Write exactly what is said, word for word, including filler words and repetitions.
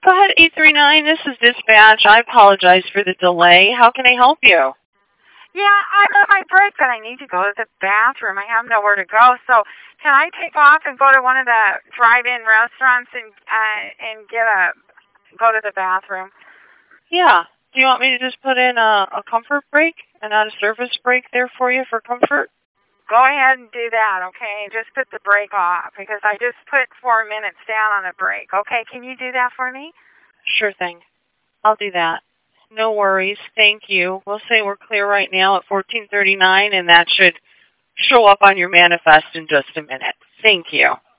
Go ahead, eight three nine. This is dispatch. I apologize for the delay. How can I help you? Yeah, I'm on my break, but I need to go to the bathroom. I have nowhere to go. So can I take off and go to one of the drive-in restaurants and uh, and get a go to the bathroom? Yeah. Do you want me to just put in a, a comfort break and not a service break there for you for comfort? Go ahead and do that, okay? Just put the break off because I just put four minutes down on a break. Okay, can you do that for me? Sure thing. I'll do that. No worries. Thank you. We'll say we're clear right now at fourteen thirty-nine, and that should show up on your manifest in just a minute. Thank you.